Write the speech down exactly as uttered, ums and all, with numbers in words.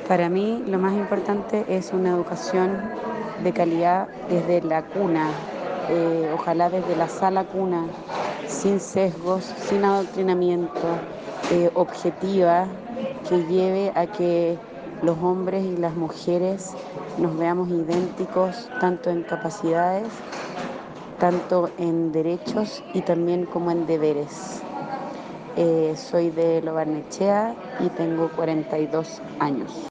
Para mí lo más importante es una educación de calidad desde la cuna, eh, ojalá desde la sala cuna, sin sesgos, sin adoctrinamiento, eh, objetiva, que lleve a que los hombres y las mujeres nos veamos idénticos tanto en capacidades, tanto en derechos y también como en deberes. Eh, soy de Lo Barnechea y tengo cuarenta y dos años.